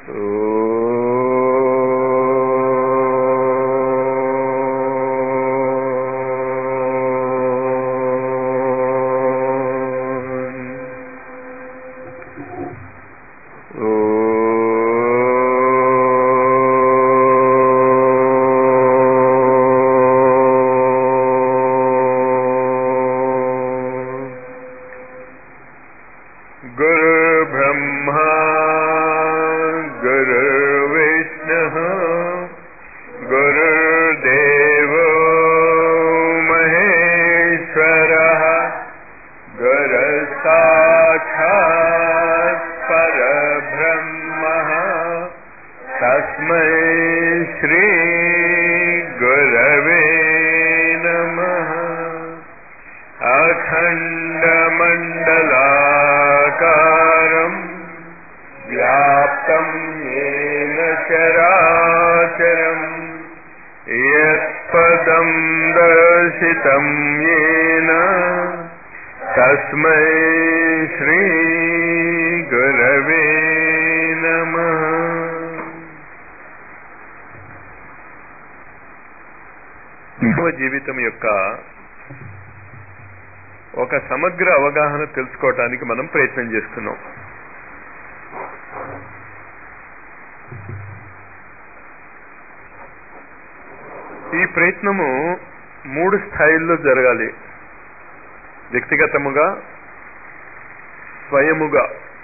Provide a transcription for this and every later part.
జీవితం యొక్క ఒక సమగ్ర అవగాహన తెలుసుకోవటానికి మనం ప్రయత్నం చేస్తున్నాం. ఈ ప్రయత్నము 3 స్థాయిల్లో జరగాలి. వ్యక్తిగతముగా, స్వయముగా,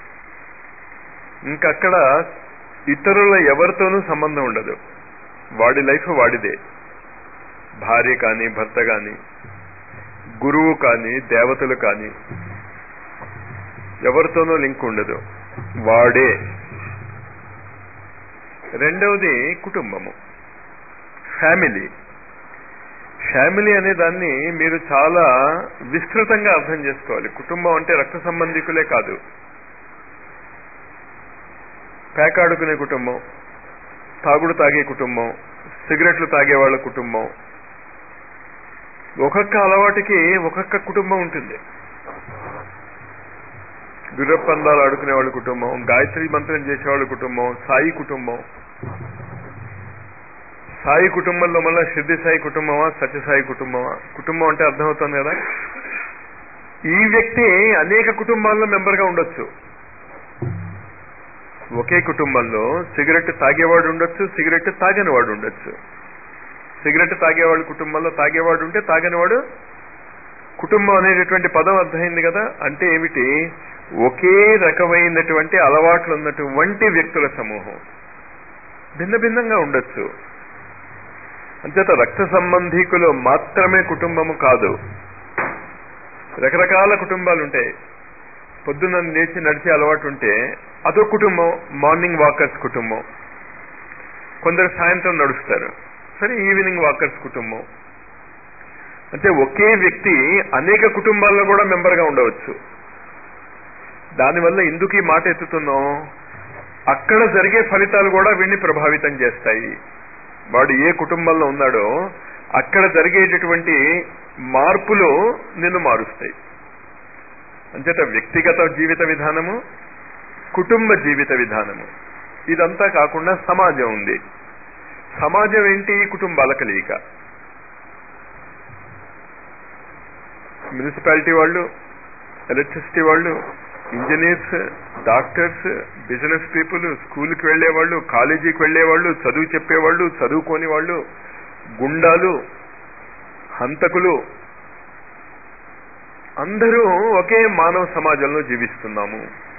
ఇంకక్కడ ఇతరుల ఎవరితోనూ సంబంధం ఉండదు. వాడి లైఫ్ వాడిదే. భార్య కానీ, భర్త కానీ, గురువు కానీ, దేవతలు కానీ, ఎవరితోనూ లింక్ ఉండదు. వాడే. రెండవది కుటుంబము, ఫ్యామిలీ. ఫ్యామిలీ అనే దాన్ని మీరు చాలా విస్తృతంగా అర్థం చేసుకోవాలి. కుటుంబం అంటే రక్త సంబంధికులే కాదు, పేకాడుకునే కుటుంబం, తాగుడు తాగే కుటుంబం, సిగరెట్లు తాగే వాళ్ళ కుటుంబం, ఒక్కొక్క అలవాటుకి ఒక్కొక్క కుటుంబం ఉంటుంది. గుర్రపందాలు ఆడుకునే వాళ్ళ కుటుంబం, గాయత్రి మంత్రం చేసేవాళ్ళ కుటుంబం, సాయి కుటుంబం. సాయి కుటుంబంలో మళ్ళీ సిద్ధి సాయి కుటుంబమా, సత్యసాయి కుటుంబమా? కుటుంబం అంటే అర్థమవుతుంది కదా. ఈ వ్యక్తి అనేక కుటుంబాల్లో మెంబర్గా ఉండొచ్చు. ఒకే కుటుంబంలో సిగరెట్ తాగేవాడు ఉండొచ్చు, సిగరెట్ తాగనివాడు ఉండొచ్చు. సిగరెట్ తాగేవాడు కుటుంబంలో తాగేవాడు ఉంటే, తాగనివాడు కుటుంబం అనేటటువంటి పదం అర్థమైంది కదా. అంటే ఏమిటి? ఒకే రకమైనటువంటి అలవాట్లు ఉన్నటువంటి వ్యక్తుల సమూహం. భిన్న భిన్నంగా ఉండొచ్చు. అంచేత రక్త సంబంధీకులు మాత్రమే కుటుంబము కాదు. రకరకాల కుటుంబాలు ఉంటాయి. పొద్దున్న లేచి నడిచే అలవాటు ఉంటే అదో కుటుంబం, మార్నింగ్ వాకర్స్ కుటుంబం. కొందరు సాయంత్రం నడుస్తారు, సరే ఈవినింగ్ వాకర్స్ కుటుంబం. అంటే ఒకే వ్యక్తి అనేక కుటుంబాల్లో కూడా మెంబర్గా ఉండవచ్చు. దానివల్ల ఎందుకు ఈ మాట ఎత్తుతున్నాం? అక్కడ జరిగే ఫలితాలు కూడా వీడిని ప్రభావితం చేస్తాయి. వాడు ఏ కుటుంబంలో ఉన్నాడో అక్కడ జరిగేటటువంటి మార్పులు నిన్ను మారుస్తాయి. అంచేత వ్యక్తిగత జీవిత విధానము, కుటుంబ జీవిత విధానము, ఇదంతా కాకుండా సమాజం ఉంది. సమాజం ఏంటి? కుటుంబాల కలయిక. మున్సిపాలిటీ వాళ్ళు, ఎలక్ట్రిసిటీ వాళ్ళు, ఇంజనీర్స్, డాక్టర్స్, బిజినెస్ పీపుల్, స్కూల్కి వెళ్లేవాళ్ళు, కాలేజీకి వెళ్లేవాళ్ళు, చదువు చెప్పేవాళ్ళు, చదువుకోని వాళ్ళు, గుండాలు, హంతకులు, అందరూ ఒకే మానవ సమాజంలో జీవిస్తున్నాము.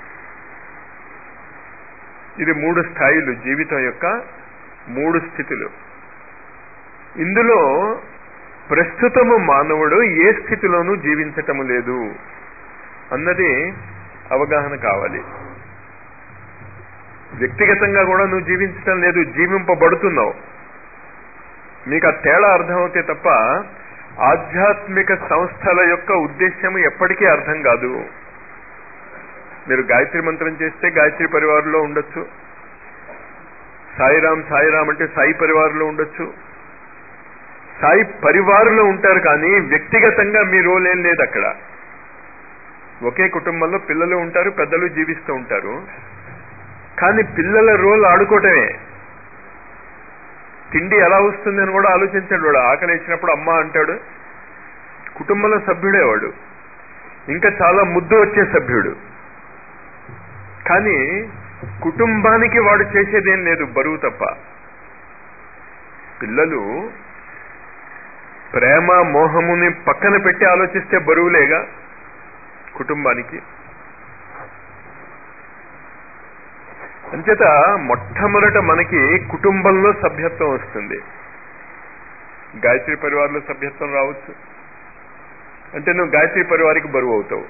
ఇది 3 స్థాయిలు, జీవితం యొక్క 3 స్థితులు. ఇందులో ప్రస్తుతము మానవుడు ఏ స్థితిలోనూ జీవించటము లేదు అన్నది అవగాహన కావాలి. వ్యక్తిగతంగా కూడా నువ్వు జీవించటం లేదు, జీవింపబడుతున్నావు. మీకు ఆ తేడా అర్థమవుతే తప్ప ఆధ్యాత్మిక సంస్థల యొక్క ఉద్దేశ్యము ఎప్పటికీ అర్థం కాదు. మీరు గాయత్రి మంత్రం చేస్తే గాయత్రి పరివారంలో ఉండొచ్చు, సాయిరాం సాయిరాం అంటే సాయి పరివారంలో ఉండొచ్చు, సాయి పరివారంలో ఉంటారు. కానీ వ్యక్తిగతంగా మీ రోల్ ఏం లేదు అక్కడ. ఒకే కుటుంబంలో పిల్లలు ఉంటారు, పెద్దలు జీవిస్తూ ఉంటారు. కానీ పిల్లల రోల్ ఆడుకోవటమే. తిండి ఎలా వస్తుంది అని కూడా ఆలోచించాడు వాడు. ఆకలి వేసినప్పుడు అమ్మ అంటాడు. కుటుంబంలో సభ్యుడే వాడు, ఇంకా చాలా ముద్దు వచ్చే సభ్యుడు. కానీ కుటుంబానికి వాడు చేసేదేం లేదు, బరువు తప్ప. పిల్లలు ప్రేమ మోహముని పక్కన పెట్టి ఆలోచిస్తే బరువులేగా కుటుంబానికి. అంచేత మొట్టమొదట మనకి కుటుంబంలో సభ్యత్వం వస్తుంది. గాయత్రి పరివారంలో సభ్యత్వం రావచ్చు అంటే నువ్వు గాయత్రి పరివారికి బరువు అవుతావు.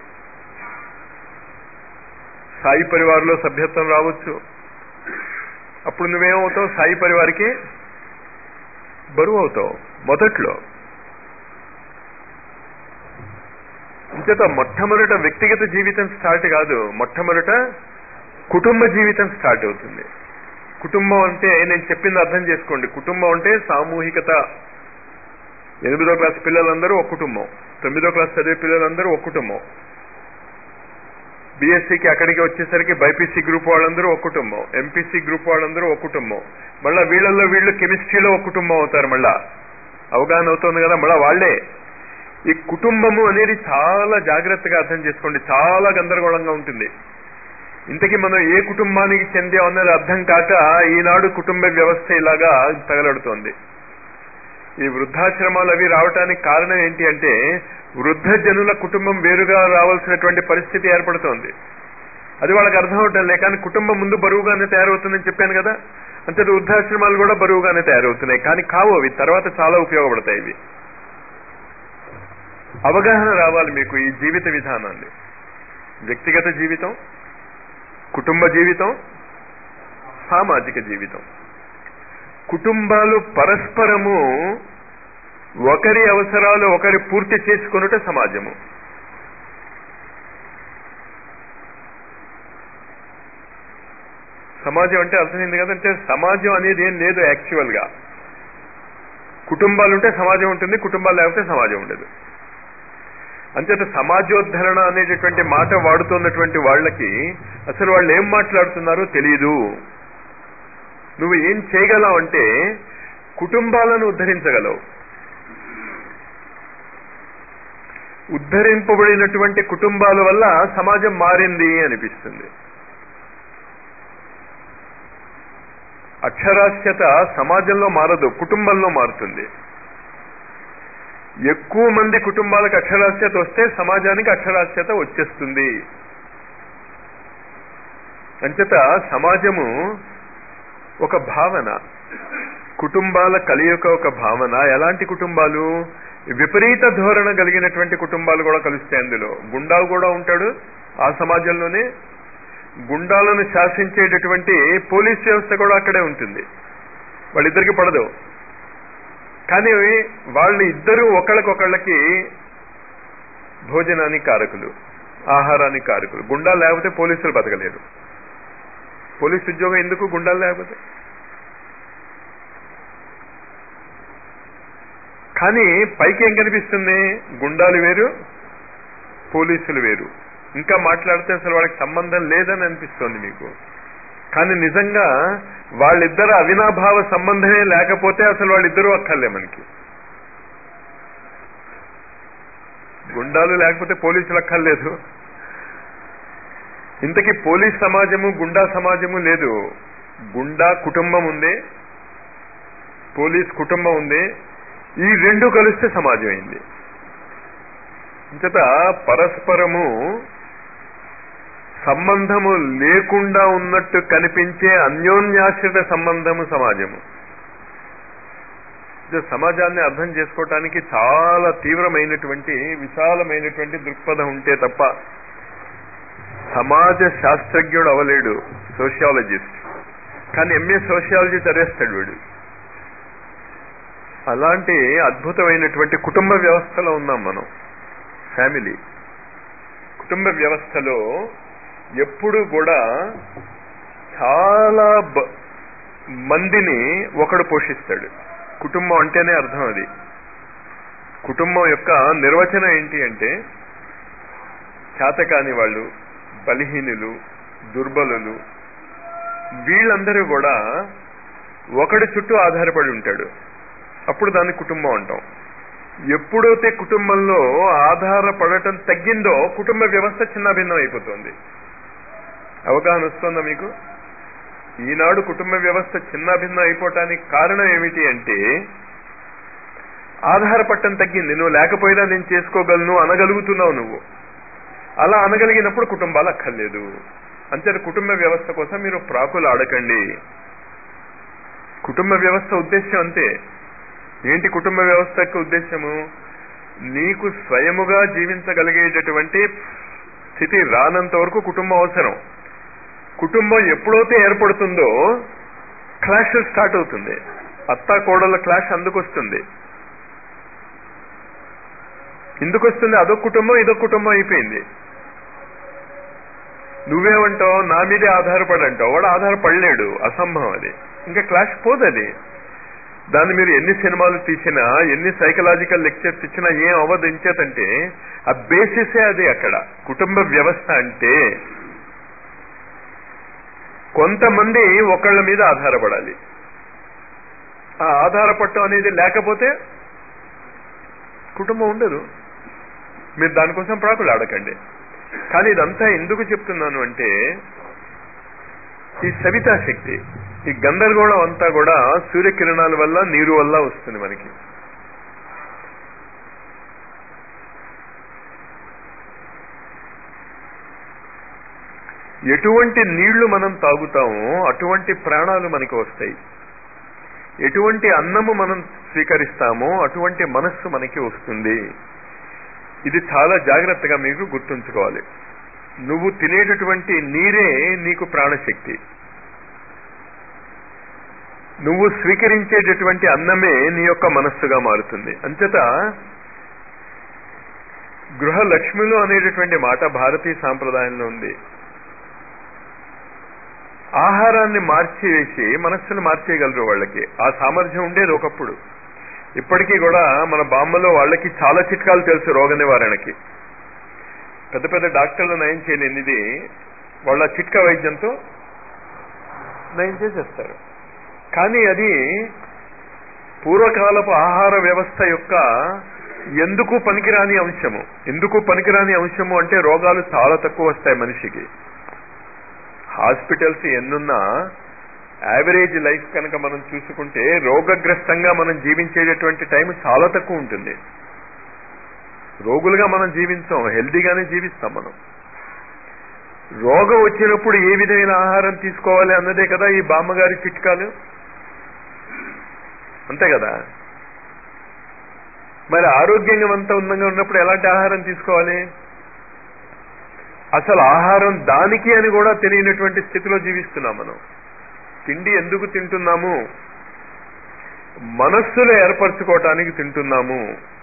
సాయి పరివారంలో సభ్యత్వం రావచ్చు, అప్పుడు నువ్వేమవుతావు? సాయి పరివారికి బరువు అవుతావు మొదట్లో. అంచేత మొట్టమొదట వ్యక్తిగత జీవితం స్టార్ట్ కాదు, మొట్టమొదట కుటుంబ జీవితం స్టార్ట్ అవుతుంది. కుటుంబం అంటే నేను చెప్పింది అర్థం చేసుకోండి. కుటుంబం అంటే సామూహికత. 8వ క్లాస్ పిల్లలందరూ ఒక కుటుంబం, 9వ క్లాస్ చదివే పిల్లలందరూ ఒక కుటుంబం, బీఎస్సీకి అక్కడికి వచ్చేసరికి బైపీసీ గ్రూప్ వాళ్ళందరూ ఒక కుటుంబం, ఎంపీసీ గ్రూప్ వాళ్ళందరూ ఒక కుటుంబం, మళ్ళా వీళ్ళల్లో వీళ్ళు కెమిస్ట్రీలో ఒక కుటుంబం అవుతారు. మళ్ళా అవగాహన అవుతుంది కదా, మళ్ళా వాళ్లే. ఈ కుటుంబము అనేది చాలా జాగ్రత్తగా అర్థం చేసుకోండి, చాలా గందరగోళంగా ఉంటుంది. ఇంతకీ మనం ఏ కుటుంబానికి చెందాం అన్నది అర్థం కాక ఈనాడు కుటుంబ వ్యవస్థ ఇలాగా తగలడుతోంది. ఈ వృద్ధాశ్రమాలు అవి రావటానికి కారణం ఏంటి అంటే వృద్ధ జనుల కుటుంబం వేరుగా రావాల్సినటువంటి పరిస్థితి ఏర్పడుతోంది. అది వాళ్ళకి అర్థం అవటం లే. కానీ కుటుంబం ముందు బరువుగానే తయారవుతుందని చెప్పాను కదా, అంతే వృద్ధాశ్రమాలు కూడా బరువుగానే తయారవుతున్నాయి. కానీ కావు, అవి తర్వాత చాలా ఉపయోగపడతాయి. ఇవి అవగాహన రావాలి మీకు ఈ జీవిత విధానాన్ని. వ్యక్తిగత జీవితం, కుటుంబ జీవితం, సామాజిక జీవితం. కుటుంబాలు పరస్పరము ఒకరి అవసరాలు ఒకరి పూర్తి చేసుకొనుట సమాజము. సమాజం అంటే అర్థమైంది కదంటే సమాజం అనేది ఏం లేదు యాక్చువల్ గా. కుటుంబాలుంటే సమాజం ఉంటుంది, కుటుంబాలు లేకపోతే సమాజం ఉండదు. అంచేత సమాజోద్ధరణ అనేటటువంటి మాట వాడుతున్నటువంటి వాళ్ళకి అసలు వాళ్ళు ఏం మాట్లాడుతున్నారో తెలియదు. నువ్వు ఏం చేయగలవు అంటే కుటుంబాలను ఉద్ధరించగలవు. ఉద్ధరింపబడినటువంటి కుటుంబాల వల్ల సమాజం మారింది అనిపిస్తుంది. అక్షరాస్యత సమాజంలో మారదు, కుటుంబంలో మారుతుంది. ఎక్కువ మంది కుటుంబాలకు అక్షరాస్యత వస్తే సమాజానికి అక్షరాస్యత వచ్చేస్తుంది. అంచేత సమాజము ఒక భావన, కుటుంబాల కలియుక ఒక భావన. ఎలాంటి కుటుంబాలు? విపరీత ధోరణ కలిగినటువంటి కుటుంబాలు కూడా కలుస్తాయి అందులో. గుండాలు కూడా ఉంటాడు ఆ సమాజంలోనే, గుండాలను శాసించేటటువంటి పోలీస్ వ్యవస్థ కూడా అక్కడే ఉంటుంది. వాళ్ళిద్దరికి పడదు. కానీ వాళ్ళు ఇద్దరూ ఒకళ్ళకొకళ్ళకి భోజనానికి కారకులు, ఆహారానికి కారకులు. గుండాలు లేకపోతే పోలీసులు బతకలేరు. పోలీసు ఉద్యోగం ఎందుకు గుండాలు లేకపోతే? కానీ పైకి ఏం కనిపిస్తుంది? గుండాలు వేరు, పోలీసులు వేరు. ఇంకా మాట్లాడితే అసలు వాళ్ళకి సంబంధం లేదని అనిపిస్తోంది మీకు. కానీ నిజంగా వాళ్ళిద్దరు అవినాభావ సంబంధమే లేకపోతే అసలు వాళ్ళిద్దరూ అక్కర్లే మనకి. గుండాలు లేకపోతే పోలీసులు అక్కర్లేదు. ఇంతకీ పోలీస్ సమాజము గుండా సమాజము లేదు. గుండా కుటుంబం ఉంది, పోలీస్ కుటుంబం ఉంది. ఈ రెండు కలిస్తే సమాజం అయింది. ఇంతట పరస్పరము సంబంధము లేకుండా ఉన్నట్టు కనిపించే అన్యోన్యాశ్రిత సంబంధము సమాజము. సమాజాన్ని అర్థం చేసుకోవటానికి చాలా తీవ్రమైనటువంటి విశాలమైనటువంటి దృక్పథం ఉంటే తప్ప సమాజ శాస్త్రజ్ఞుడు అవలేడు, సోషియాలజిస్ట్. కానీ ఎంఏ సోషియాలజీ చదివేస్తాడు వీడు. అలాంటి అద్భుతమైనటువంటి కుటుంబ వ్యవస్థలో ఉన్నాం మనం. ఫ్యామిలీ కుటుంబ వ్యవస్థలో ఎప్పుడు కూడా చాలా మందిని ఒకడు పోషిస్తాడు. కుటుంబం అంటేనే అర్థం అది. కుటుంబం యొక్క నిర్వచనం ఏంటి అంటే చేతకాని వాళ్ళు, బలహీనులు, దుర్బలులు, వీళ్ళందరూ కూడా ఒకడి చుట్టూ ఆధారపడి ఉంటాడు. అప్పుడు దాన్ని కుటుంబం అంటాం. ఎప్పుడైతే కుటుంబంలో ఆధారపడటం తగ్గిందో కుటుంబ వ్యవస్థ చిన్నాభిన్నం అయిపోతుంది. అవగాహన వస్తుందా మీకు? ఈనాడు కుటుంబ వ్యవస్థ చిన్నాభిన్నం అయిపోవటానికి కారణం ఏమిటి అంటే ఆధారపడటం తగ్గింది. నువ్వు లేకపోయినా నేను చేసుకోగలను అనగలుగుతున్నావు. నువ్వు అలా అనగలిగినప్పుడు కుటుంబాలు అక్కర్లేదు. అంతే కుటుంబ వ్యవస్థ కోసం మీరు ప్రాకులు ఆడకండి. కుటుంబ వ్యవస్థ ఉద్దేశం అంతే. ఏంటి కుటుంబ వ్యవస్థ యొక్క ఉద్దేశము? నీకు స్వయముగా జీవించగలిగేటటువంటి స్థితి రానంత వరకు కుటుంబం అవసరం. కుటుంబం ఎప్పుడైతే ఏర్పడుతుందో క్లాష్ స్టార్ట్ అవుతుంది. అత్తా కోడళ్ళ క్లాష్ అందుకు వస్తుంది. ఎందుకు వస్తుంది? అదొక కుటుంబం ఇదొక కుటుంబం అయిపోయింది. నువ్వేమంటావు? నా మీదే ఆధారపడంటావు. వాడు ఆధారపడలేడు, అసంభవం. అది ఇంకా క్లాష్ పోదది. దాన్ని మీరు ఎన్ని సినిమాలు తీసినా ఎన్ని సైకలాజికల్ లెక్చర్స్ ఇచ్చినా ఏం అవధించేదంటే ఆ బేసిసే అది. అక్కడ కుటుంబ వ్యవస్థ అంటే కొంతమంది ఒకళ్ళ మీద ఆధారపడాలి. ఆ ఆధారపడటం అనేది లేకపోతే కుటుంబం ఉండదు. మీరు దానికోసం ప్రాకులు ఆడకండి. కానీ ఇదంతా ఎందుకు చెప్తున్నాను అంటే ఈ సవితా శక్తి, ఈ గందరగోళం అంతా కూడా సూర్యకిరణాల వల్ల నీరు వల్ల వస్తుంది మనకి. ఎటువంటి నీళ్లు మనం తాగుతామో అటువంటి ప్రాణాలు మనకి వస్తాయి. ఎటువంటి అన్నము మనం స్వీకరిస్తామో అటువంటి మనస్సు మనకి వస్తుంది. ఇది చాలా జాగ్రత్తగా మీకు గుర్తుంచుకోవాలి. నువ్వు తినేటటువంటి నీరే నీకు ప్రాణశక్తి. నువ్వు స్వీకరించేటటువంటి అన్నమే నీ యొక్క మనస్సుగా మారుతుంది. అంచేత గృహలక్ష్మిలు అనేటటువంటి మాట భారతీయ సాంప్రదాయంలో ఉంది. ఆహారాన్ని మార్చివేసి మనస్సును మార్చేయగలరు. వాళ్ళకి ఆ సామర్థ్యం ఉండేది ఒకప్పుడు. ఇప్పటికీ కూడా మన బామ్మలో వాళ్ళకి చాలా చిట్కాలు తెలుసు రోగ నివారణకి. పెద్ద పెద్ద డాక్టర్లు నయం చేయలేనిది వాళ్ళ చిట్కా వైద్యంతో నయం చేసేస్తారు. కానీ అది పూర్వకాలపు ఆహార వ్యవస్థ యొక్క ఎందుకు పనికిరాని అంశము. ఎందుకు పనికిరాని అంశము అంటే రోగాలు చాలా తక్కువ వస్తాయి మనిషికి. హాస్పిటల్స్ ఎన్నున్నా యావరేజ్ లైఫ్ కనుక మనం చూసుకుంటే రోగగ్రస్తంగా మనం జీవించేటటువంటి టైం చాలా తక్కువ ఉంటుంది. రోగులుగా మనం జీవించాం, హెల్దీగానే జీవిస్తాం మనం. రోగం వచ్చినప్పుడు ఏ విధమైన ఆహారం తీసుకోవాలి అన్నదే కదా ఈ బామ్మగారి చిట్కాలు. అంతే కదా? మరి ఆరోగ్యంగా ఉన్నప్పుడు ఎలాంటి ఆహారం తీసుకోవాలి? అసలు ఆహారం దానికి అని కూడా తెలియనటువంటి స్థితిలో జీవిస్తున్నాం మనం. తిండి ఎందుకు తింటున్నాము? మనస్సును ఏర్పరచుకోవటానికి తింటున్నాము.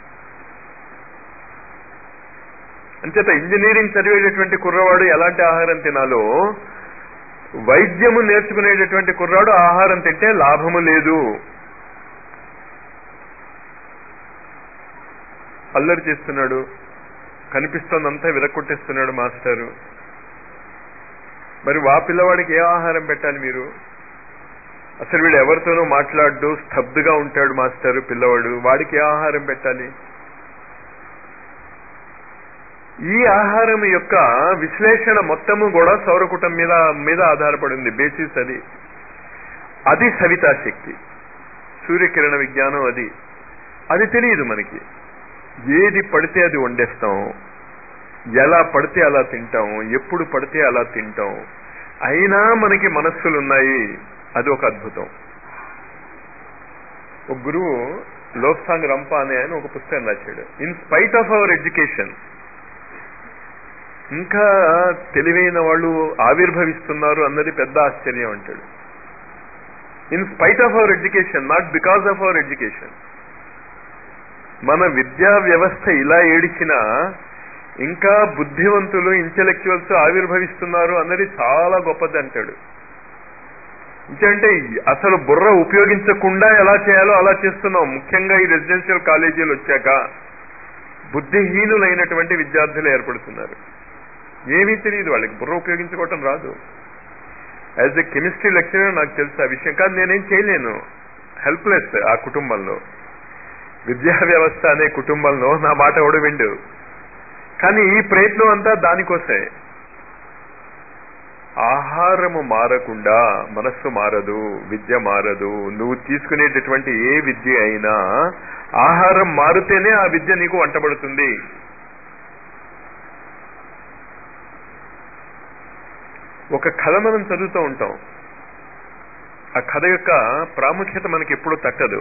అంచేత ఇంజనీరింగ్ చదివేటటువంటి కుర్రవాడు ఎలాంటి ఆహారం తినాలో, వైద్యము నేర్చుకునేటటువంటి కుర్రాడు ఆహారం తింటే లాభము లేదు. అల్లరి చేస్తున్నాడు, కనిపిస్తోందంతా విరక్కొట్టేస్తున్నాడు మాస్టారు. మరి వా పిల్లవాడికి ఏ ఆహారం పెట్టాలి మీరు? అసలు వీడు ఎవరితోనూ మాట్లాడు, స్తబ్దుగా ఉంటాడు మాస్టారు పిల్లవాడు. వాడికి ఏ ఆహారం పెట్టాలి? ఈ ఆహారం యొక్క విశ్లేషణ మొత్తము కూడా సౌరకుటం మీద ఆధారపడింది. బేసిస్ అది. అది సవితాశక్తి, సూర్యకిరణ విజ్ఞానం. అది తెలియదు మనకి. ఏది పడితే అది వండేస్తాం, ఎలా పడితే అలా తింటాం, ఎప్పుడు పడితే అలా తింటాం. అయినా మనకి మనస్సులున్నాయి. అది ఒక అద్భుతం. ఒక గురువు లోక్సాంగ్ రంపా అనే ఆయన ఒక పుస్తకం రాశాడు. In spite of our education, ఇంకా తెలివైన వాళ్ళు ఆవిర్భవిస్తున్నారు అన్నది పెద్ద ఆశ్చర్యం అంటాడు. In spite of our education, not because of our education. మన విద్యా వ్యవస్థ ఇలా ఏడిచినా ఇంకా బుద్ధివంతులు, ఇంటెలెక్చువల్స్ ఆవిర్భవిస్తున్నారు అన్నది చాలా గొప్పది అంటాడు. అంటే అసలు బుర్ర ఉపయోగించకుండా ఎలా చేయాలో అలా చేస్తున్నాం. ముఖ్యంగా ఈ రెసిడెన్షియల్ కాలేజీలు వచ్చాక యాజ్ ఎ కెమిస్ట్రీ లెక్చరర్ నాకు తెలుసు ఆ విషయం, కానీ నేనేం చేయలేను, హెల్ప్లెస్ ఆ కుటుంబంలో. విద్యా వ్యవస్థ అనే కుటుంబంలో నా మాట ఎవడు విండు. కానీ ఈ ప్రయత్నం అంతా దానికోసమే. ఆహారము మారకుండా మనస్సు మారదు, విద్య మారదు. నువ్వు తీసుకునేటటువంటి ఏ విద్య అయినా ఆహారం మారితేనే ఆ విద్య నీకు వంటబడుతుంది. ఒక కథ మనం చదువుతూ ఉంటాం, ఆ కథ యొక్క ప్రాముఖ్యత మనకి ఎప్పుడూ తట్టదు.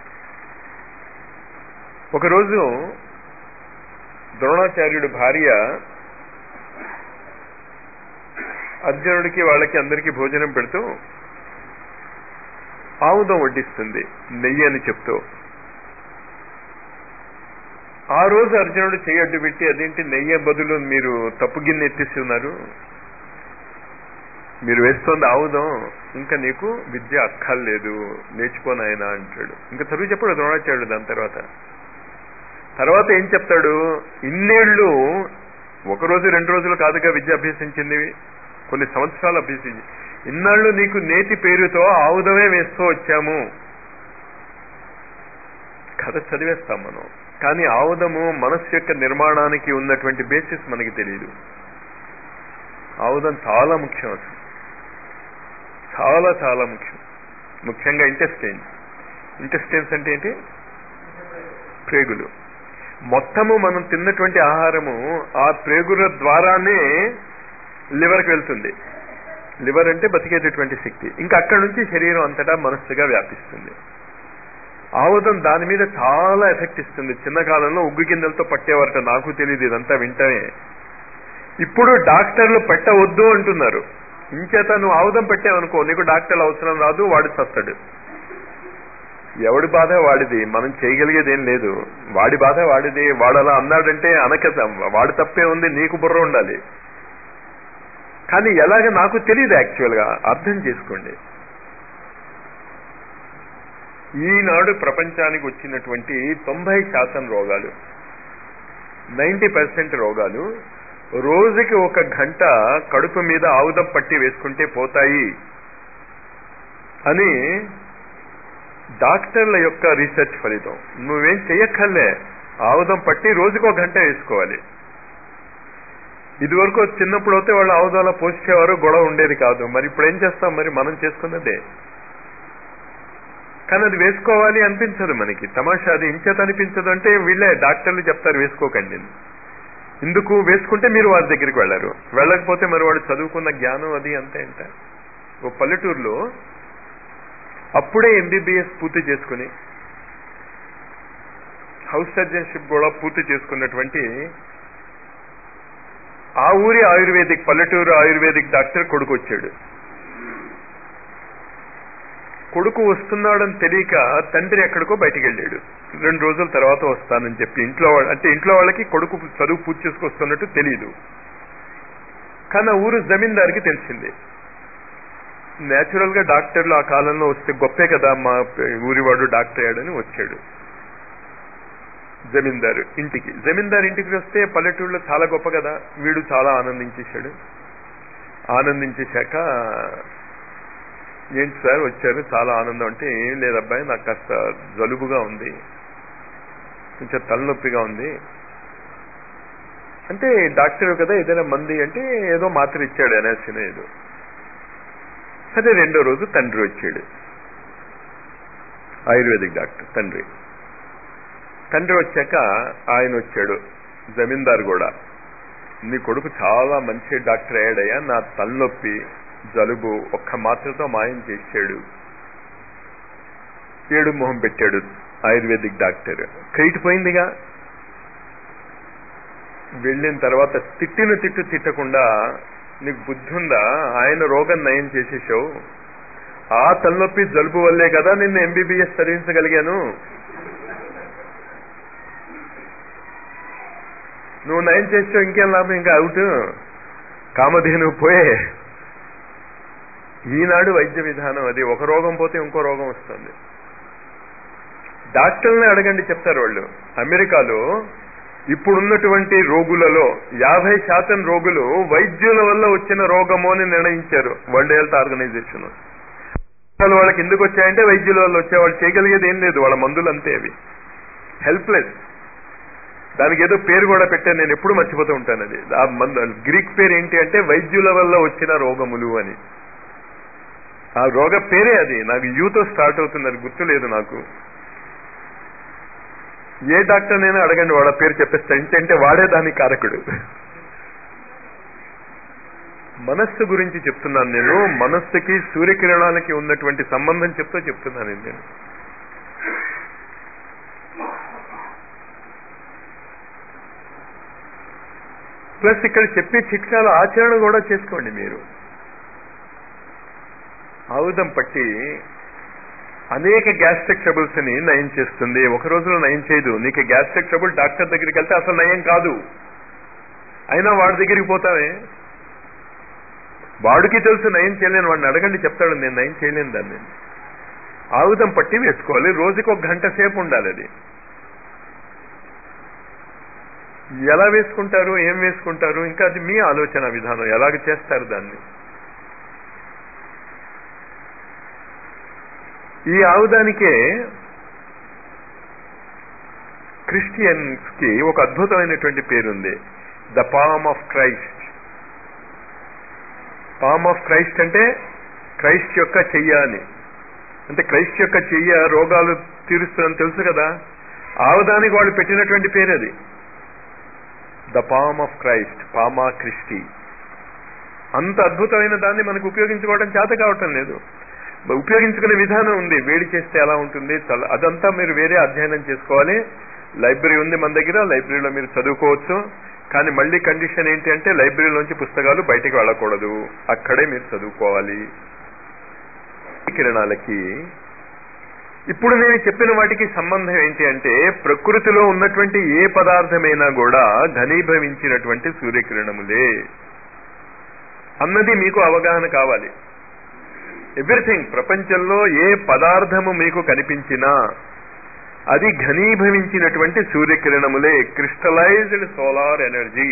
ఒకరోజు ద్రోణాచార్యుడి భార్య అర్జునుడికి వాళ్ళకి అందరికీ భోజనం పెడుతూ ఆముదం వడ్డిస్తుంది నెయ్యి అని చెప్తూ. ఆ రోజు అర్జునుడు చెయ్యి అడ్డు పెట్టి, అదేంటి నెయ్యి బదులు మీరు తప్పు గిన్నె ఎత్తిస్తున్నారు, మీరు వేస్తోంది ఆముదం, ఇంకా నీకు విద్య అక్కర్లేదు, నేర్చుకోనాయన అంటాడు. ఇంకా చదువు చెప్పాడు ద్రోణాచార్యుడు. దాని తర్వాత ఏం చెప్తాడు, ఇన్నేళ్లు ఒకరోజు 2 రోజులు కాదుగా విద్య అభ్యసించింది, కొన్ని సంవత్సరాలు అభ్యసించి, ఇన్నాళ్ళు నీకు నేతి పేరుతో ఆముదమే వేస్తూ వచ్చాము. కథ చదివేస్తాం మనం, కానీ ఆముదము మనస్సు యొక్క నిర్మాణానికి ఉన్నటువంటి బేసిస్ మనకి తెలియదు. ఆముదం చాలా ముఖ్యం, అసలు చాలా చాలా ముఖ్యం. ముఖ్యంగా ఇంటెస్టైన్స్ అంటే ఏంటి? ప్రేగులు. మొత్తము మనం తిన్నటువంటి ఆహారము ఆ ప్రేగుల ద్వారానే లివర్కి వెళ్తుంది. లివర్ అంటే బతికేటటువంటి శక్తి. ఇంకా అక్కడి నుంచి శరీరం అంతటా మనస్సుగా వ్యాపిస్తుంది. ఆముదం దాని మీద చాలా ఎఫెక్ట్ ఇస్తుంది. చిన్న కాలంలో ఉగ్గు గిన్నెలతో పట్టేవారట, నాకు తెలియదు, ఇదంతా వింటమే. ఇప్పుడు డాక్టర్లు పెట్టవద్దు అంటున్నారు. ఇంచేత నువ్వు ఆముదం పెట్టావనుకో, నీకు డాక్టర్లు అవసరం రాదు, వాడు చస్తాడు. ఎవడి బాధ వాడిది, మనం చేయగలిగేది ఏం లేదు. వాడి బాధ వాడిది. వాడు అలా అన్నాడంటే అనకదా, వాడు తప్పే ఉంది, నీకు బుర్ర ఉండాలి. కానీ ఎలాగ నాకు తెలియదు. యాక్చువల్గా అర్థం చేసుకోండి, ఈనాడు ప్రపంచానికి వచ్చినటువంటి 90% రోగాలు, 90% రోగాలు రోజుకి 1 గంట కడుపు మీద ఆముదం పట్టి వేసుకుంటే పోతాయి అని డాక్టర్ల యొక్క రీసెర్చ్ ఫలితం. నువ్వేం చెయ్యక్కర్లే, ఆముదం పట్టి రోజుకు 1 గంట వేసుకోవాలి. ఇదివరకు చిన్నప్పుడు అయితే వాళ్ళు ఆముదంలో పోసేవారు, గొడవ ఉండేది కాదు. మరి ఇప్పుడు ఏం చేస్తాం, మరి మనం చేసుకున్నదే. కానీ అది వేసుకోవాలి అనిపించదు మనకి. తమాషా అది ఇంచేత అనిపించదు అంటే వీళ్ళే డాక్టర్లు చెప్తారు వేసుకోకండి. ఎందుకు వేసుకుంటే మీరు వారి దగ్గరికి వెళ్ళరు, వెళ్ళకపోతే మరి వాడు చదువుకున్న జ్ఞానం అది అంతే అంట. ఓ పల్లెటూరులో అప్పుడే MBBS పూర్తి చేసుకుని హౌస్ సర్జన్షిప్ కూడా పూర్తి చేసుకున్నటువంటి ఆ ఊరి ఆయుర్వేదిక్, పల్లెటూరు ఆయుర్వేదిక్ డాక్టర్ కొడుకు వచ్చాడు. కొడుకు వస్తున్నాడని తెలియక తండ్రి ఎక్కడికో బయటికి వెళ్ళాడు. 2 రోజుల తర్వాత వస్తానని చెప్పి ఇంట్లో వాళ్ళకి కొడుకు చదువు పూర్తి చేసుకొస్తున్నట్టు తెలియదు. కానీ ఆ ఊరు జమీందారికి తెలిసింది. నేచురల్ గా డాక్టర్లు ఆ కాలంలో వస్తే గొప్పే కదా, మా ఊరివాడు డాక్టర్ అయ్యాడని వచ్చాడు జమీందారు ఇంటికి. జమీందారు ఇంటికి వస్తే పల్లెటూరులో చాలా గొప్ప కదా, వీడు చాలా ఆనందించేశాడు. ఆనందించేశాక, ఏంటి సార్ వచ్చారు, చాలా ఆనందం అంటే, ఏం లేదబ్బాయి, నాకు కాస్త జలుబుగా ఉంది, కొంచెం తలనొప్పిగా ఉంది అంటే, డాక్టర్ కదా ఏదైనా మంది అంటే ఏదో మాత్ర ఇచ్చాడు అనేసిన ఏదో. సరే 2వ రోజు తండ్రి వచ్చాడు, ఆయుర్వేదిక్ డాక్టర్ తండ్రి వచ్చాక ఆయన వచ్చాడు, జమీందారు కూడా, నీ కొడుకు చాలా మంచి డాక్టర్ అయ్యాడయ్యా, నా తలనొప్పి జలుబు 1 మాత్రతో మాయం చేశాడు. ఏడు మొహం పెట్టాడు ఆయుర్వేదిక్ డాక్టర్. క్రెడిట్ పోయిందిగా. వెళ్ళిన తర్వాత తిట్టకుండా, నీకు బుద్ధి ఉందా, ఆయన రోగం నయం చేసేసావు, ఆ తలనొప్పి జలుబు వల్లే కదా నిన్ను MBBS చదివించగలిగాను, నువ్వు నయం చేసావు, ఇంకేం లాభం, ఇంకా అవుట్, కామధేను పోయే. ఈనాడు వైద్య విధానం అది. ఒక రోగం పోతే ఇంకో రోగం వస్తుంది. డాక్టర్ని అడగండి చెప్తారు వాళ్ళు. అమెరికాలో ఇప్పుడున్నటువంటి రోగులలో 50% రోగులు వైద్యుల వల్ల వచ్చిన రోగము అని నిర్ణయించారు వరల్డ్ హెల్త్ ఆర్గనైజేషన్. వాళ్ళకి ఎందుకు వచ్చాయంటే వైద్యుల వల్ల వచ్చే, వాళ్ళు చేయగలిగేది ఏం లేదు, వాళ్ళ మందులు అంతే, అవి హెల్ప్లెస్. దానికి ఏదో పేరు కూడా పెట్టాను, నేను ఎప్పుడు మర్చిపోతూ ఉంటాను అది. ఆ మందు గ్రీక్ పేరు ఏంటి అంటే వైద్యుల వల్ల వచ్చిన రోగములు అని. ఆ రోగ పేరే అది. నాకు యూతో స్టార్ట్ అవుతుంది, అది గుర్తులేదు నాకు. ఏ డాక్టర్ నైనా అడగండి, వాడ పేరు చెప్పేస్తా. ఏంటంటే వాడే దానికి కారకుడు. మనస్సు గురించి చెప్తున్నాను నేను. మనస్సుకి సూర్యకిరణాలకి ఉన్నటువంటి సంబంధం చెప్తున్నాను నేను. ప్లస్ ఇక్కడ చెప్పే చిట్కాలు ఆచరణ కూడా చేసుకోండి మీరు. ఆముదం పట్టి అనేక గ్యాస్ట్రిక్ ట్రబుల్స్ ని నయం చేస్తుంది. ఒక రోజులో నయం చేయదు. నీకు గ్యాస్ట్రిక్ ట్రబుల్ డాక్టర్ దగ్గరికి వెళ్తే అసలు నయం కాదు, అయినా వాడి దగ్గరికి పోతావే. వాడికి తెలుసు నయం చేయలేను, వాడిని అడగండి, చెప్తాడు నేను నయం చేయలేను దాన్ని. ఆముదం పట్టి వేసుకోవాలి, రోజుకి 1 గంట సేపు ఉండాలి అది. ఎలా వేసుకుంటారు, ఏం వేసుకుంటారు, ఇంకా అది మీ ఆలోచన విధానం, ఎలాగ చేస్తారు దాన్ని. ఈ ఆముదానికే క్రిస్టియన్స్ కి ఒక అద్భుతమైనటువంటి పేరుంది, the palm of Christ. Palm of Christ అంటే క్రైస్ట్ యొక్క చెయ్య అని. అంటే క్రైస్ట్ యొక్క చెయ్య రోగాలు తీరుస్తుందని తెలుసు కదా. ఆముదానికి వాళ్ళు పెట్టినటువంటి పేరు అది, ద పామ్ ఆఫ్ క్రైస్ట్, పామా క్రిస్టి. అంత అద్భుతమైన దాన్ని మనకు ఉపయోగించుకోవడం చేత కావటం లేదు. ఉపయోగించుకునే విధానం ఉంది, వేడి చేస్తే ఎలా ఉంటుంది, అదంతా మీరు వేరే అధ్యయనం చేసుకోవాలి. లైబ్రరీ ఉంది మన దగ్గర, లైబ్రరీలో మీరు చదువుకోవచ్చు. కానీ మళ్ళీ కండిషన్ ఏంటి అంటే లైబ్రరీలోంచి పుస్తకాలు బయటికి వెళ్ళకూడదు, అక్కడే మీరు చదువుకోవాలి. కిరణాలకి ఇప్పుడు నేను చెప్పిన వాటికి సంబంధం ఏంటి అంటే ప్రకృతిలో ఉన్నటువంటి ఏ పదార్థమైనా కూడా ఘనీభవించినటువంటి సూర్యకిరణములే అన్నది మీకు అవగాహన కావాలి. ఎవ్రీథింగ్, ప్రపంచంలో ఏ పదార్థము మీకు కనిపించినా అది ఘనీభవించినటువంటి సూర్యకిరణములే, క్రిస్టలైజ్డ్ సోలార్ ఎనర్జీ.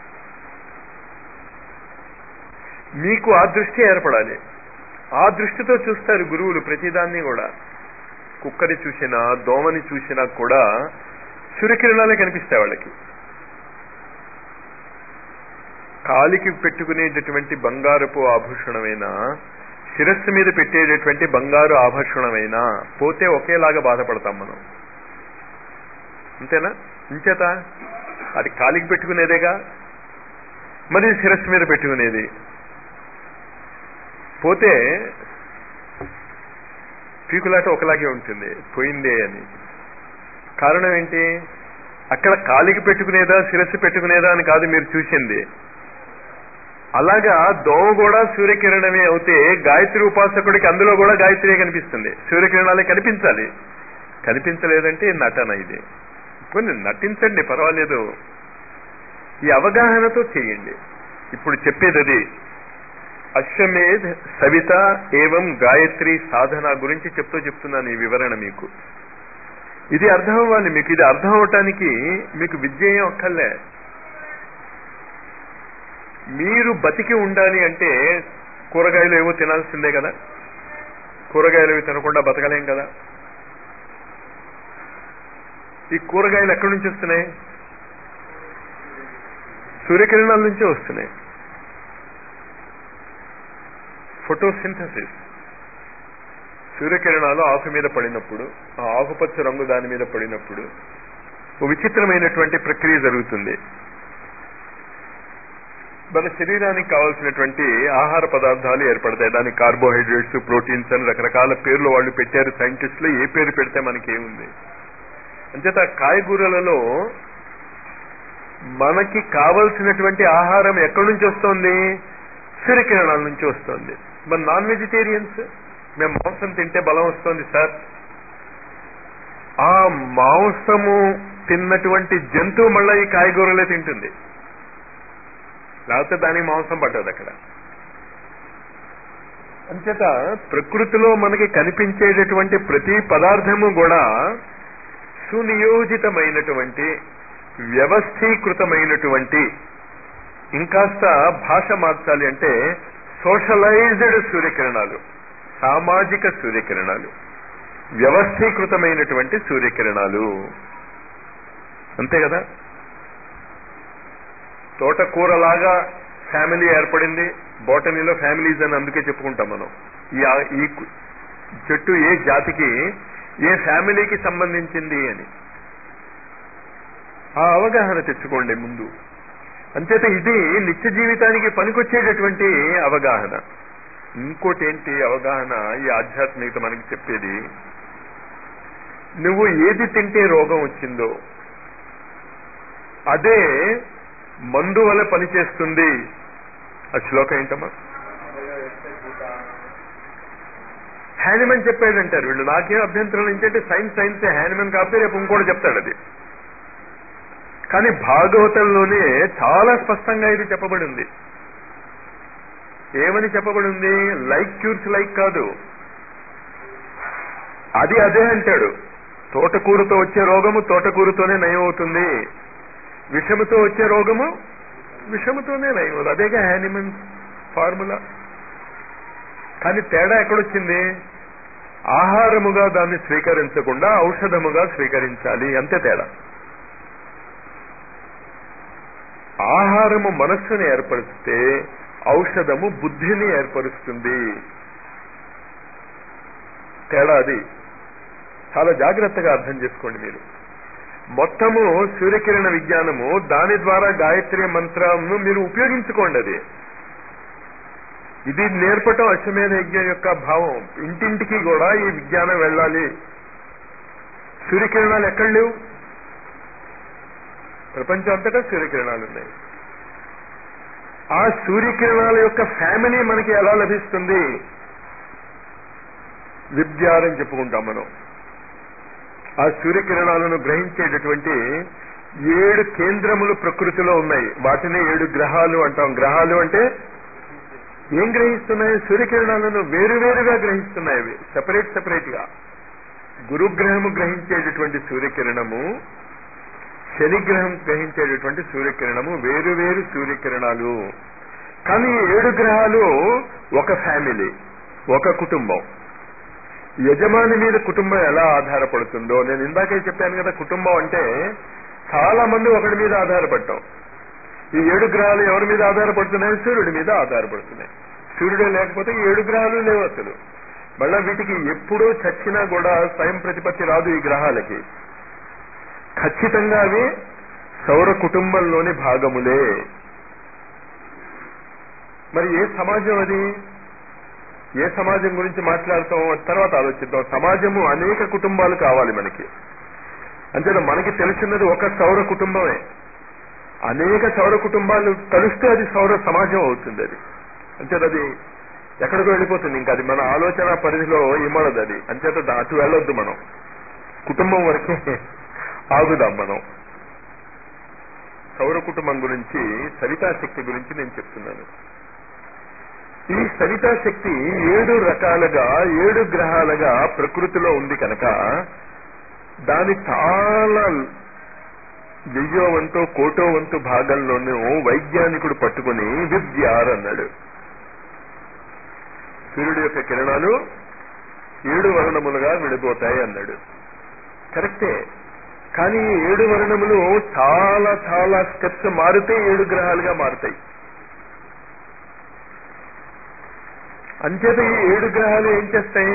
మీకు ఆ దృష్టి ఏర్పడాలి. ఆ దృష్టితో చూస్తారు గురువులు ప్రతిదాన్ని కూడా. కుక్కని చూసినా, దోమని చూసినా కూడా సూర్యకిరణాలే కనిపిస్తాయి వాళ్ళకి. కాలికి పెట్టుకునేటటువంటి బంగారపు ఆభూషణమైనా, శిరస్సు మీద పెట్టేటటువంటి బంగారు ఆభరణమైనా పోతే ఒకేలాగా బాధపడతాం మనం, అంతేనా? ఇంచేత అది కాలికి పెట్టుకునేదేగా, మరి శిరస్సు మీద పెట్టుకునేది పోతే పీకులాట ఒకలాగే ఉంటుంది, పోయిందే అని. కారణం ఏంటి? అక్కడ కాలికి పెట్టుకునేదా శిరస్సు పెట్టుకునేదా అని కాదు మీరు చూసింది. అలాగా దోమ కూడా సూర్యకిరణమే అవుతే గాయత్రి ఉపాసకుడికి అందులో కూడా గాయత్రియే కనిపిస్తుంది, సూర్యకిరణాలే కనిపించాలి. కనిపించలేదంటే నటన. ఇది కొన్ని నటించండి, పర్వాలేదు, ఈ అవగాహనతో చేయండి. ఇప్పుడు చెప్పేది అది. అశ్వమేధ్, సవిత ఏవం గాయత్రి సాధన గురించి చెప్తున్నాను ఈ వివరణ మీకు. ఇది అర్థం అవ్వాలి మీకు. ఇది అర్థం అవటానికి మీకు విద్య ఏం అక్కర్లే. మీరు బతికి ఉండాలి అంటే కూరగాయలు ఏవో తినాల్సిందే కదా. కూరగాయలు ఏవి తినకుండా బతకలేం కదా. ఈ కూరగాయలు ఎక్కడి నుంచి వస్తున్నాయి? సూర్యకిరణాల నుంచే వస్తున్నాయి. ఫోటోసింథసిస్. సూర్యకిరణాలు ఆకు మీద పడినప్పుడు, ఆ ఆకుపచ్చ రంగు దాని మీద పడినప్పుడు ఒక విచిత్రమైనటువంటి ప్రక్రియ జరుగుతుంది. మన శరీరానికి కావాల్సినటువంటి ఆహార పదార్థాలు ఏర్పడతాయి. దానికి కార్బోహైడ్రేట్స్, ప్రోటీన్స్ అని రకరకాల పేర్లు వాళ్ళు పెట్టారు సైంటిస్టులు. ఏ పేరు పెడితే మనకేముంది? అంచేత కాయగూరలలో మనకి కావలసినటువంటి ఆహారం ఎక్కడి నుంచి వస్తుంది? సూర్యకిరణాల నుంచి వస్తుంది. మన నాన్ వెజిటేరియన్స్, మేము మాంసం తింటే బలం వస్తుంది సార్. ఆ మాంసము తిన్నటువంటి జంతువు మళ్ళీ ఈ కాయగూరలే తింటుంది, లేకపోతే దానికి మాంసం పట్టదు అక్కడ. అంచేత ప్రకృతిలో మనకి కనిపించేటటువంటి ప్రతి పదార్థము కూడా సునియోజితమైనటువంటి వ్యవస్థీకృతమైనటువంటి, ఇంకాస్త భాష మార్చాలి అంటే సోషలైజ్డ్ సూర్యకిరణాలు, సామాజిక సూర్యకిరణాలు, వ్యవస్థీకృతమైనటువంటి సూర్యకిరణాలు. అంతే కదా. తోటకూరలాగా ఫ్యామిలీ ఏర్పడింది. బోటనీలో ఫ్యామిలీస్ అని అందుకే చెప్పుకుంటాం మనం. ఈ చెట్టు ఏ జాతికి, ఏ ఫ్యామిలీకి సంబంధించింది అని ఆ అవగాహన తెచ్చుకోండి ముందు. అంచేత ఇది నిత్య జీవితానికి పనికొచ్చేటటువంటి అవగాహన. ఇంకోటి ఏంటి అవగాహన, ఈ ఆధ్యాత్మికత మనకి చెప్పేది, నువ్వు ఏది తింటే రోగం వచ్చిందో అదే మందు వల్ల పనిచేస్తుంది. ఆ శ్లోకం ఏంటమ్మా? హ్యానిమన్ చెప్పాడంటారు వీళ్ళు. నాకేం అభ్యంతరం ఏంటంటే సైన్సే హ్యానిమన్ కాకపోతే రేపు ఇంకోటి చెప్తాడు అది. కానీ భాగవతంలోనే చాలా స్పష్టంగా ఇది చెప్పబడి ఉంది. ఏమని చెప్పబడి ఉంది? లైక్ క్యూర్స్ లైక్ కాదు, అది అదే అంటాడు. తోటకూరతో వచ్చే రోగము తోటకూరతోనే నయం అవుతుంది, విషముతో వచ్చే రోగము విషముతోనే నయం అవుతుంది. అదేగా హ్యానిమన్ ఫార్ములా. కానీ తేడా ఎక్కడొచ్చింది? ఆహారముగా దాన్ని స్వీకరించకుండా ఔషధముగా స్వీకరించాలి, అంతే తేడా. ఆహారము మనస్సుని ఏర్పరిస్తే ఔషధము బుద్ధిని ఏర్పరుస్తుంది. తేడా అది. చాలా జాగ్రత్తగా అర్థం చేసుకోండి మీరు. మొత్తము సూర్యకిరణ విజ్ఞానము, దాని ద్వారా గాయత్రి మంత్రము మీరు ఉపయోగించుకోండి. అది ఇది నేర్పటం అశ్వమేధ యజ్ఞం యొక్క భావం. ఇంటింటికి కూడా ఈ విజ్ఞానం వెళ్ళాలి. సూర్యకిరణాలు ఎక్కడ లేవు? ప్రపంచం అంతటా సూర్యకిరణాలు ఉన్నాయి. ఆ సూర్యకిరణాల యొక్క ఫ్యామిలీ మనకి ఎలా లభిస్తుంది? విద్యారని చెప్పుకుంటాం మనం. ఆ సూర్యకిరణాలను గ్రహించేటటువంటి 7 కేంద్రములు ప్రకృతిలో ఉన్నాయి. వాటిని 7 గ్రహాలు అంటాం. గ్రహాలు అంటే ఏం గ్రహిస్తున్నాయి? సూర్యకిరణాలను వేరువేరుగా గ్రహిస్తున్నాయి. అవి సెపరేట్ గా. గురుగ్రహము గ్రహించేటటువంటి సూర్యకిరణము, శనిగ్రహం గ్రహించేటటువంటి సూర్యకిరణము వేరువేరు సూర్యకిరణాలు. కానీ 7 గ్రహాలు ఒక ఫ్యామిలీ, ఒక కుటుంబం. యజమాని మీద కుటుంబం ఎలా ఆధారపడుతుందో నేను ఇందాకే చెప్పాను కదా. కుటుంబం అంటే చాలా మంది ఒకటి మీద ఆధారపడటం. ఈ 7 గ్రహాలు ఎవరి మీద ఆధారపడుతున్నాయి? సూర్యుడి మీద ఆధారపడుతున్నాయి. సూర్యుడే లేకపోతే 7 గ్రహాలు లేవు అసలు. మళ్ళా వీటికి ఎప్పుడూ చచ్చినా కూడా స్వయం ప్రతిపత్తి రాదు ఈ గ్రహాలకి. ఖచ్చితంగా అవి సౌర కుటుంబంలోని భాగములే. మరి ఏ సమాజం అది? ఏ సమాజం గురించి మాట్లాడతాం తర్వాత ఆలోచిద్దాం. సమాజము అనేక కుటుంబాలు కావాలి మనకి. అంతేనా? మనకి తెలిసినది ఒక సౌర కుటుంబమే. అనేక సౌర కుటుంబాలు కలిస్తే అది సౌర సమాజం అవుతుంది. అది అంచేత అది ఎక్కడికో వెళ్ళిపోతుంది. ఇంకా అది మన ఆలోచన పరిధిలో ఇమ్మడదు అది. అంచేత అటు వెళ్ళొద్దు. మనం కుటుంబం వరకే ఆగుదాం. మనం సౌర కుటుంబం గురించి, సవితాశక్తి గురించి నేను చెప్తున్నాను. ఈ సవితాశక్తి 7 రకాలుగా 7 గ్రహాలుగా ప్రకృతిలో ఉంది కనుక దాని చాలా 1000వ వంతు 1,00,00,000వ వంతు భాగంలోనూ వైజ్ఞానికుడు పట్టుకుని విద్యార్ అన్నాడు. సూర్యుడి యొక్క కిరణాలు 7 వర్ణములుగా విడిపోతాయి అన్నాడు. కరెక్టే. కానీ 7 వర్ణములు చాలా చాలా స్టెప్స్ మారితే 7 గ్రహాలుగా మారుతాయి. అంచేత ఈ 7 గ్రహాలు ఏం చేస్తాయి?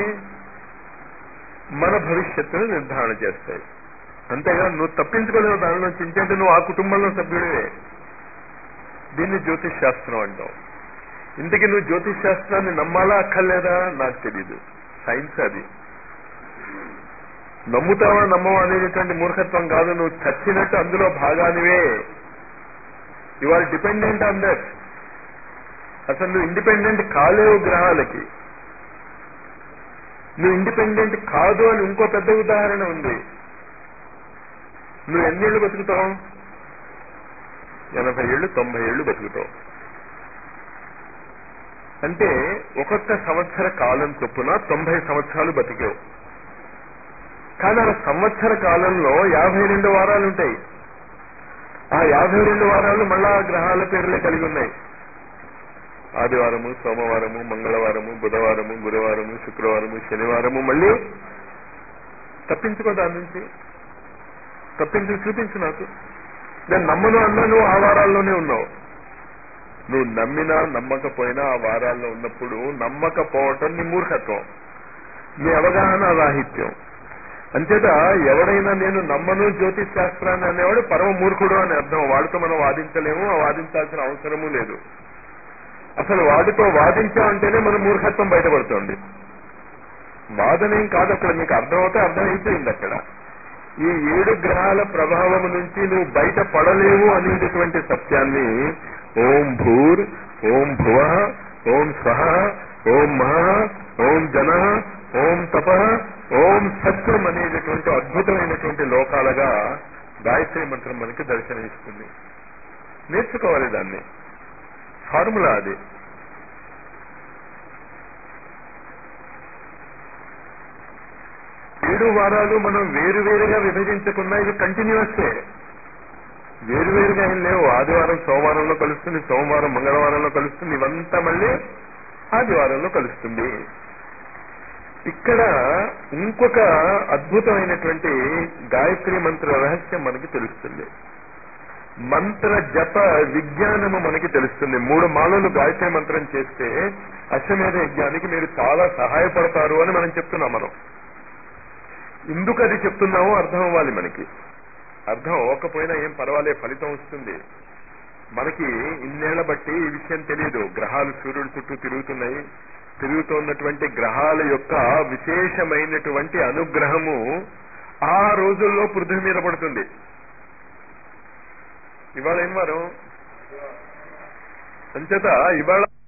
మన భవిష్యత్తును నిర్ధారణ చేస్తాయి. అంతేగా నువ్వు తప్పించుకోలేవు దానిలో. చించేంటే నువ్వు ఆ కుటుంబంలో సభ్యుడివే. దీన్ని జ్యోతిష్ శాస్త్రం అంటాం. ఇంతకీ నువ్వు జ్యోతిష్ శాస్త్రాన్ని నమ్మాలా అక్కర్లేదా? నాకు తెలీదు. సైన్స్ అది. నమ్ముతావా నమ్మవా అనేటువంటి మూర్ఖత్వం కాదు. నువ్వు చచ్చినట్టు అందులో భాగానివే. You are dependent on that. అసలు నువ్వు ఇండిపెండెంట్ కాలేవు గ్రహాలకి. నువ్వు ఇండిపెండెంట్ కాదు అని ఇంకో పెద్ద ఉదాహరణ ఉంది. నువ్వు ఎన్నేళ్లు బతుకుతావు? 80 ఏళ్ళు 90 ఏళ్ళు బతుకుతావు. అంటే ఒక్కొక్క సంవత్సర కాలం చొప్పున 90 సంవత్సరాలు బతికావు. కానీ ఆ సంవత్సర కాలంలో 52 వారాలు ఉంటాయి. ఆ 52 వారాలు మళ్ళా గ్రహాల పేర్లే కలిగి ఉన్నాయి. ఆదివారము, సోమవారము, మంగళవారము, బుధవారము, గురువారము, శుక్రవారము, శనివారము. మళ్ళీ తప్పించుకో, దాని నుంచి తప్పించి చూపించు నాకు. నేను నమ్మను అన్నా నువ్వు ఆ వారాల్లోనే ఉన్నావు. నువ్వు నమ్మినా నమ్మకపోయినా ఆ వారాల్లో ఉన్నప్పుడు నమ్మకపోవటం నీ మూర్ఖత్వం, నీ అవగాహన రాహిత్యం. అంచేత ఎవడైనా నేను నమ్మను జ్యోతిష్ శాస్త్రాన్ని అనేవాడు పరమ మూర్ఖుడు అని అర్థం. వాడితో మనం వాదించలేము, వాదించాల్సిన అవసరము లేదు. అసలు వాడితో వాదించామంటేనే మన మూర్ఖత్వం బయటపడుతుంది. వాదనేం కాదు అక్కడ, నీకు అర్థమవుతే అర్థమైపోయింది అక్కడ. ఈ 7 గ్రహాల ప్రభావం నుంచి నువ్వు బయట పడలేవు అనేటటువంటి సత్యాన్ని ఓం భూర్, ఓం భువ, ఓం స్వహ, ఓం మహ, ఓం జన, ఓం తప, ఓం సత్యం అనేటటువంటి అద్భుతమైనటువంటి లోకాలుగా గాయత్రి మంత్రం మనకి దర్శనమిస్తుంది. నేర్చుకోవాలి దాన్ని, ఫార్ములా అది. ఏడు వారాలు మనం వేరువేరుగా విభజించకుండా ఇది కంటిన్యూస్ే. వేరువేరుగా ఏం లేవు. ఆదివారం సోమవారంలో కలుస్తుంది, సోమవారం మంగళవారంలో కలుస్తుంది, ఇవంతా మళ్ళీ ఆదివారంలో కలుస్తుంది. ఇక్కడ ఇంకొక అద్భుతమైనటువంటి గాయత్రి మంత్ర రహస్యం మనకి తెలుస్తుంది. మంత్ర జప విజ్ఞానము మనకి తెలుస్తుంది. 3 మాలలు గాయత్రి మంత్రం చేస్తే అశ్వమేధ యజ్ఞానికి మీరు చాలా సహాయపడతారు అని మనం చెప్తున్నాం. మనం ఎందుకు అది చెప్తున్నామో అర్థం అవ్వాలి మనకి. అర్థం అవ్వకపోయినా ఏం పర్వాలే, ఫలితం వస్తుంది. మనకి ఇన్నేళ్ల బట్టి ఈ విషయం తెలియదు. గ్రహాలు సూర్యుడి చుట్టూ తిరుగుతున్నాయి. తిరుగుతున్నటువంటి గ్రహాల యొక్క విశేషమైనటువంటి అనుగ్రహము ఆ రోజుల్లో పృథ్వీ మీద పడుతుంది. ఇవాళ ఏం వారం? అంచేత ఇవాళ